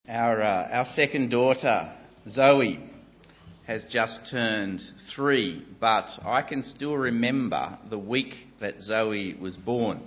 Our second daughter, Zoe, has just turned 3, but I can still remember the week that Zoe was born.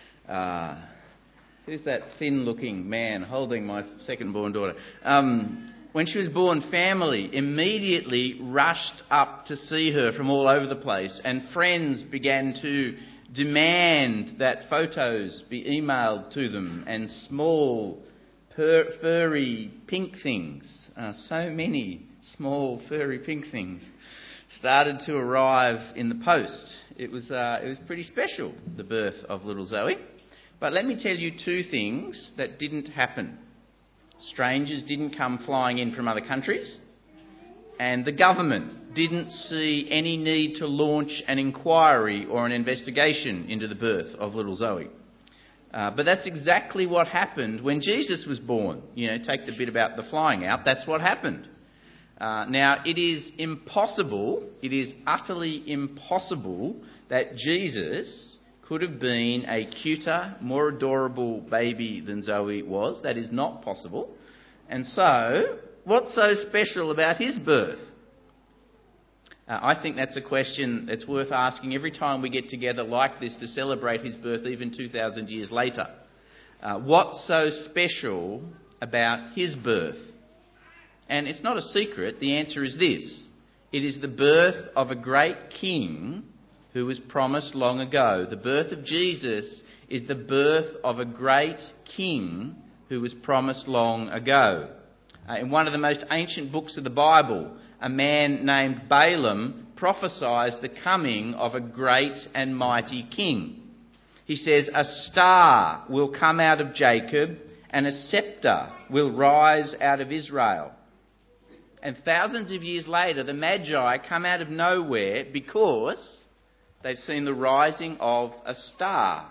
Who's that thin-looking man holding my second-born daughter? When she was born, family immediately rushed up to see her from all over the place, and friends began to demand that photos be emailed to them, and small furry pink things, so many small furry pink things, started to arrive in the post. It was pretty special, the birth of little Zoe. But let me tell you 2 things that didn't happen. Strangers didn't come flying in from other countries, and the government didn't see any need to launch an inquiry or an investigation into the birth of little Zoe. But that's exactly what happened when Jesus was born. You know, take the bit about the flying out, that's what happened. Now, it is utterly impossible that Jesus could have been a cuter, more adorable baby than Zoe was. That is not possible. And so, what's so special about his birth? I think that's a question that's worth asking every time we get together like this to celebrate his birth, even 2,000 years later. What's so special about his birth? And it's not a secret. The answer is this. It is the birth of a great king who was promised long ago. The birth of Jesus is the birth of a great king who was promised long ago. In one of the most ancient books of the Bible, a man named Balaam prophesies the coming of a great and mighty king. He says, "A star will come out of Jacob, and a scepter will rise out of Israel." And thousands of years later, the Magi come out of nowhere because they've seen the rising of a star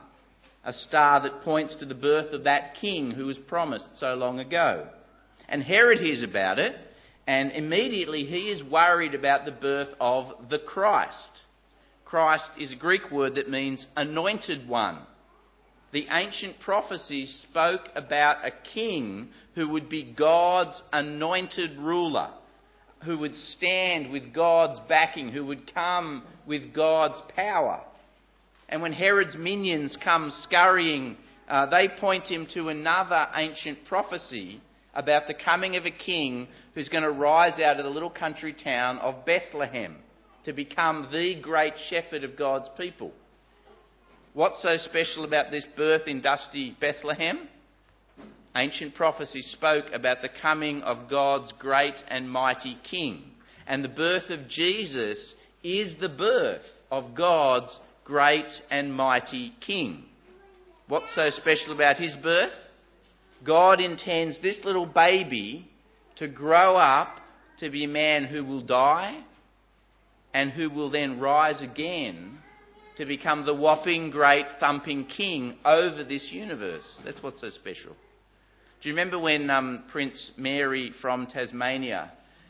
that points to the birth of that king who was promised so long ago. And Herod hears about it, and immediately he is worried about the birth of the Christ. Christ is a Greek word that means anointed one. The ancient prophecies spoke about a king who would be God's anointed ruler, who would stand with God's backing, who would come with God's power. And when Herod's minions come scurrying, they point him to another ancient prophecy about the coming of a king who's going to rise out of the little country town of Bethlehem to become the great shepherd of God's people. What's so special about this birth in dusty Bethlehem? Ancient prophecy spoke about the coming of God's great and mighty king. And the birth of Jesus is the birth of God's great and mighty king. What's so special about his birth? God intends this little baby to grow up to be a man who will die and who will then rise again to become the whopping, great, thumping king over this universe. That's what's so special. Do you remember when Prince Mary of Tasmania,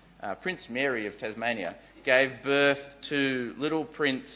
gave birth to little Prince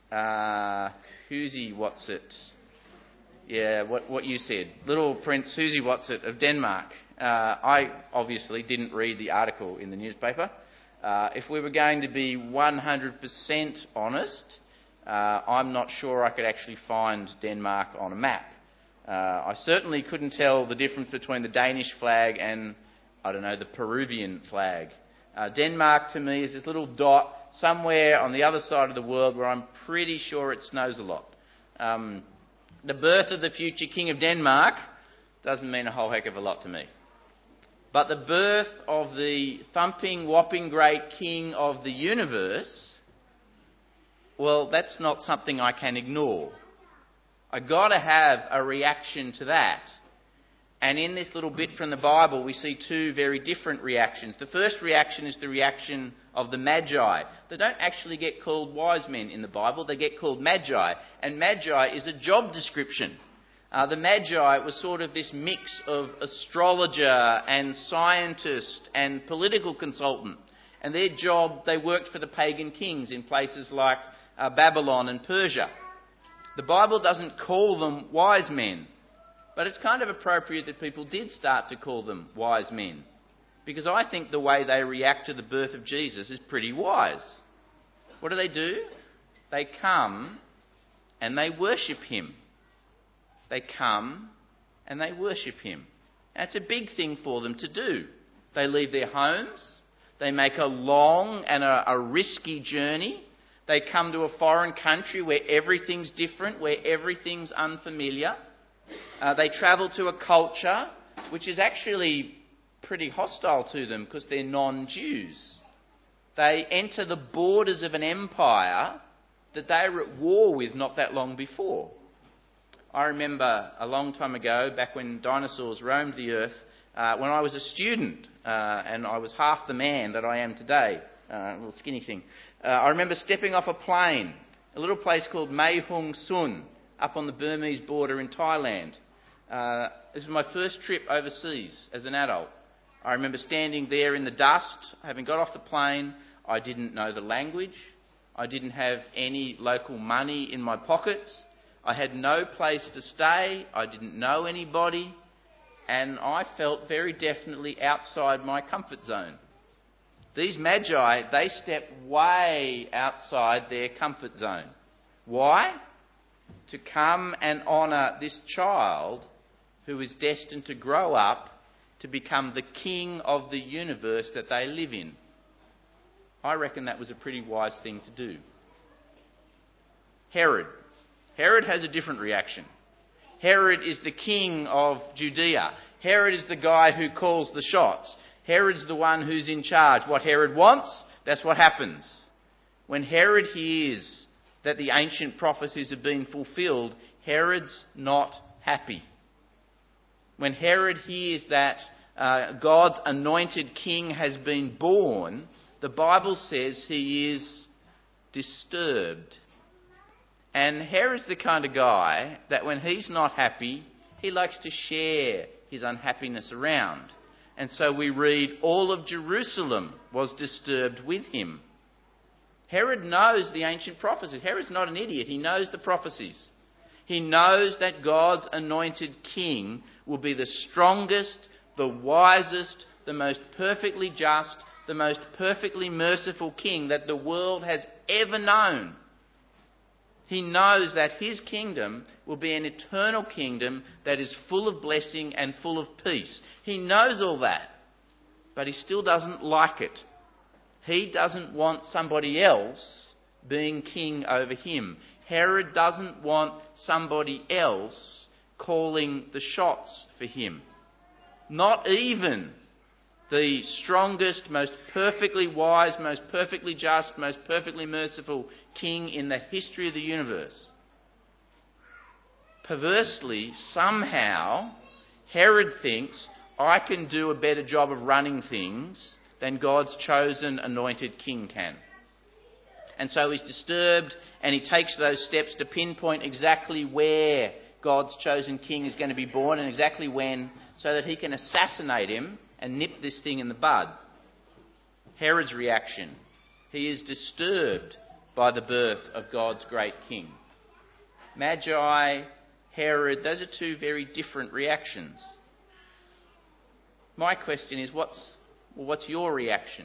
Husie Whatsit? Yeah, what you said. Little Prince Husie Whatsit of Denmark. I obviously didn't read the article in the newspaper. If we were going to be 100% honest, I'm not sure I could actually find Denmark on a map. I certainly couldn't tell the difference between the Danish flag and, the Peruvian flag. Denmark to me is this little dot somewhere on the other side of the world where I'm pretty sure it snows a lot. The birth of the future King of Denmark doesn't mean a whole heck of a lot to me. But the birth of the thumping, whopping great King of the universe, well, that's not something I can ignore. I've got to have a reaction to that. And in this little bit from the Bible, we see 2 very different reactions. The first reaction is the reaction of the Magi. They don't actually get called wise men in the Bible, they get called Magi. And Magi is a job description. The Magi was sort of this mix of astrologer and scientist and political consultant. And their job, they worked for the pagan kings in places like Babylon and Persia. The Bible doesn't call them wise men, But it's kind of appropriate that people did start to call them wise men, because I think the way they react to the birth of Jesus is pretty wise. What do? They come and they worship him. They come and they worship him. That's a big thing for them to do. They leave their homes. They make a long and a risky journey. They come to a foreign country where everything's different, where everything's unfamiliar. They travel to a culture which is actually pretty hostile to them because they're non-Jews. They enter the borders of an empire that they were at war with not that long before. I remember a long time ago, back when dinosaurs roamed the earth, when I was a student, and I was half the man that I am today, a little skinny thing. I remember stepping off a plane, a little place called Mae Hong Son, up on the Burmese border in Thailand. This was my first trip overseas as an adult. I remember standing there in the dust, having got off the plane. I didn't know the language. I didn't have any local money in my pockets. I had no place to stay. I didn't know anybody. And I felt very definitely outside my comfort zone. These magi, they stepped way outside their comfort zone. Why? To come and honour this child who is destined to grow up to become the king of the universe that they live in. I reckon that was a pretty wise thing to do. Herod. Herod has a different reaction. Herod is the king of Judea. Herod is the guy who calls the shots. Herod's the one who's in charge. What Herod wants, that's what happens. When Herod hears that the ancient prophecies have been fulfilled, Herod's not happy. When Herod hears that God's anointed king has been born, the Bible says he is disturbed. And Herod's the kind of guy that when he's not happy, he likes to share his unhappiness around. And so we read, all of Jerusalem was disturbed with him. Herod knows the ancient prophecies. Herod's not an idiot. He knows the prophecies. He knows that God's anointed king will be the strongest, the wisest, the most perfectly just, the most perfectly merciful king that the world has ever known. He knows that his kingdom will be an eternal kingdom that is full of blessing and full of peace. He knows all that, but he still doesn't like it. He doesn't want somebody else being king over him. Herod doesn't want somebody else calling the shots for him. Not even the strongest, most perfectly wise, most perfectly just, most perfectly merciful king in the history of the universe. Perversely, somehow, Herod thinks, I can do a better job of running things than God's chosen anointed king can. And so he's disturbed, and he takes those steps to pinpoint exactly where God's chosen king is going to be born and exactly when, so that he can assassinate him and nip this thing in the bud. Herod's reaction. He is disturbed by the birth of God's great king. Magi, Herod, those are two very different reactions. My question is, what's your reaction?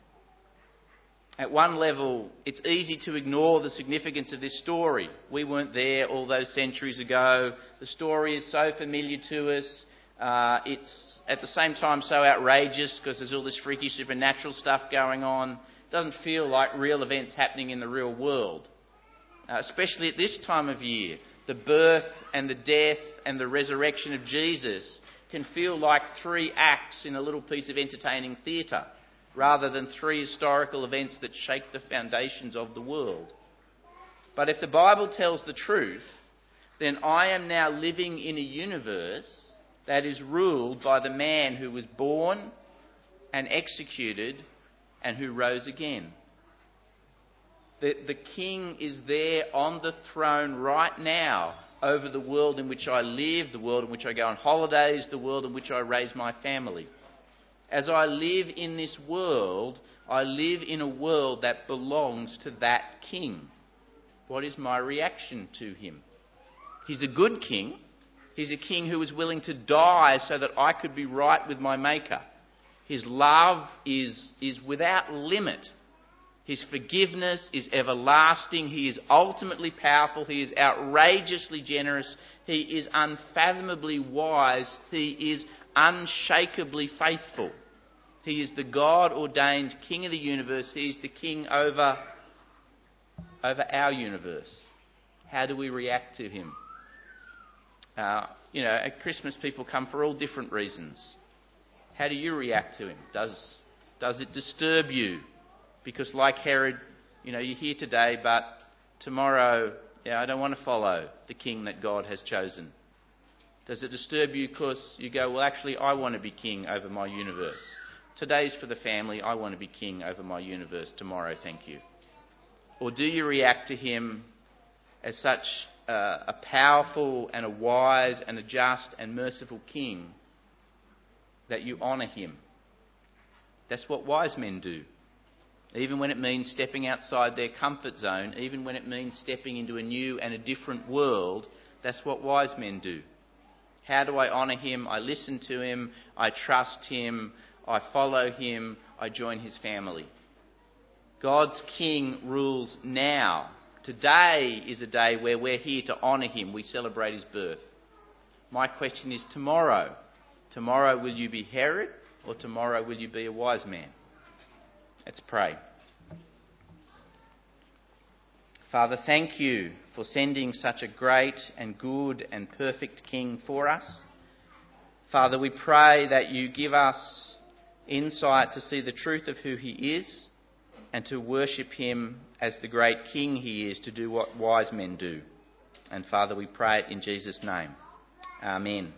At one level, it's easy to ignore the significance of this story. We weren't there all those centuries ago. The story is so familiar to us. It's at the same time so outrageous because there's all this freaky supernatural stuff going on. It doesn't feel like real events happening in the real world. Especially at this time of year, the birth and the death and the resurrection of Jesus can feel like three acts in a little piece of entertaining theatre, rather than three historical events that shake the foundations of the world. But if the Bible tells the truth, then I am now living in a universe that is ruled by the man who was born and executed and who rose again. The king is there on the throne right now over the world in which I live, the world in which I go on holidays, the world in which I raise my family. As I live in this world, I live in a world that belongs to that king. What is my reaction to him? He's a good king. He's a king who was willing to die so that I could be right with my Maker. His love is without limit. His forgiveness is everlasting. He is ultimately powerful. He is outrageously generous. He is unfathomably wise. He is unshakably faithful. He is the God-ordained King of the universe. He is the King over our universe. How do we react to him? At Christmas people come for all different reasons. How do you react to him? Does it disturb you? Because like Herod, you're here today, but tomorrow, I don't want to follow the king that God has chosen. Does it disturb you because you go, well, actually, I want to be king over my universe. Today's for the family. I want to be king over my universe. Tomorrow, thank you. Or do you react to him as such a powerful and a wise and a just and merciful king that you honour him? That's what wise men do. Even when it means stepping outside their comfort zone, even when it means stepping into a new and a different world, that's what wise men do. How do I honour him? I listen to him, I trust him, I follow him, I join his family. God's king rules now. Today is a day where we're here to honour him. We celebrate his birth. My question is tomorrow. Tomorrow will you be Herod or tomorrow will you be a wise man? Let's pray. Father, thank you for sending such a great and good and perfect King for us. Father, we pray that you give us insight to see the truth of who he is and to worship him as the great King he is, to do what wise men do. And Father, we pray it in Jesus' name. Amen.